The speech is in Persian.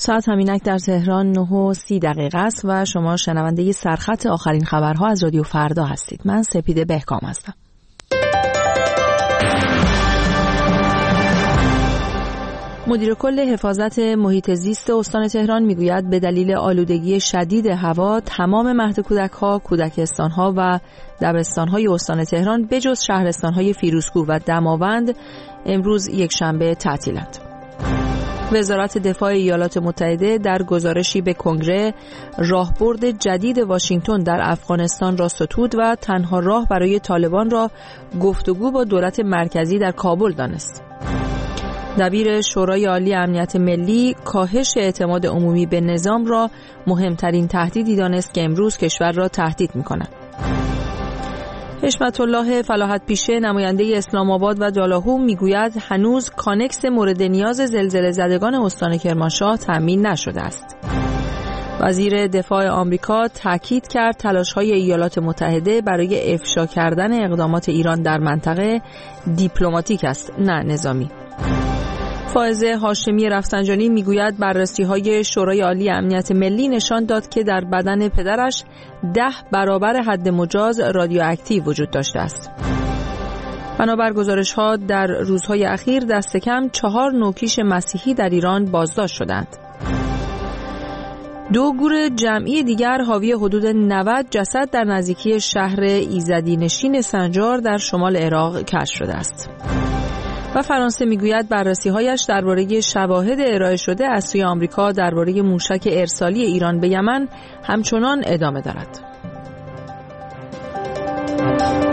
ساعت همینک در تهران 9:30 است و شما شنونده سرخط آخرین خبرها از رادیو فردا هستید. من سپیده بهکام هستم. مدیر کل حفاظت محیط زیست استان تهران میگوید به دلیل آلودگی شدید هوا تمام مهد کودک‌ها، کودکستان‌ها و دبستان‌های استان تهران بجز شهرستان‌های فیروزکوه و دماوند امروز یکشنبه تعطیلند. وزارت دفاع ایالات متحده در گزارشی به کنگره راهبرد جدید واشنگتن در افغانستان را ستود و تنها راه برای طالبان را گفتگو با دولت مرکزی در کابل دانست. دبیر شورای عالی امنیت ملی کاهش اعتماد عمومی به نظام را مهمترین تهدیدی دانست که امروز کشور را تهدید می‌کند. حشمت الله فلاحت پیشه نماینده اسلام آباد و دالاهو میگوید هنوز کانکس مورد نیاز زلزله زدگان استان کرمانشاه تامین نشده است. وزیر دفاع آمریکا تاکید کرد تلاش‌های ایالات متحده برای افشا کردن اقدامات ایران در منطقه دیپلماتیک است نه نظامی. فائزه هاشمی رفسنجانی میگوید بررسی‌های شورای عالی امنیت ملی نشان داد که در بدن پدرش 10 برابر حد مجاز رادیواکتیو وجود داشته است. بنابر گزارش‌ها در روزهای اخیر دست کم 4 نوکیش مسیحی در ایران بازداشت شدند. 2 گور جمعی دیگر حاوی حدود 90 جسد در نزدیکی شهر ایزدی‌نشین سنجار در شمال عراق کشف شده است. و فرانسه میگوید بررسی‌هایش درباره شواهد ارائه شده از سوی آمریکا درباره موشک ارسالی ایران به یمن همچنان ادامه دارد.